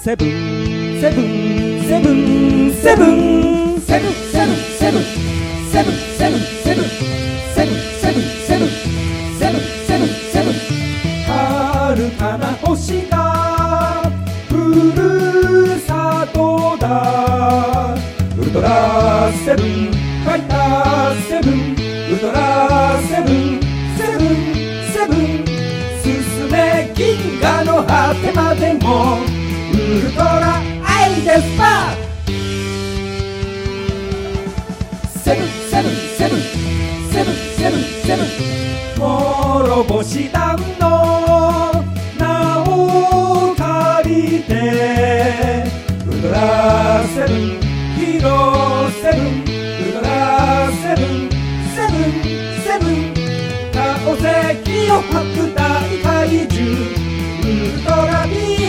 セブンセブンセブンセブンセブンセブンセブンセブンセブンセブンセブンセブンセブンセブンセブンセブン遥かな星がふるさとだ。ウルトラセブンファイターセブンウルトラセブンセブンセブン進め銀河の果てまでもウルトラアイデスパーセブンセブンセブンセブンセブンセブン諸星団の名を借りてウルトラセブンヒーローセブンウルトラセブンセブンセブン倒せ気を吐く大怪獣ウルトラビー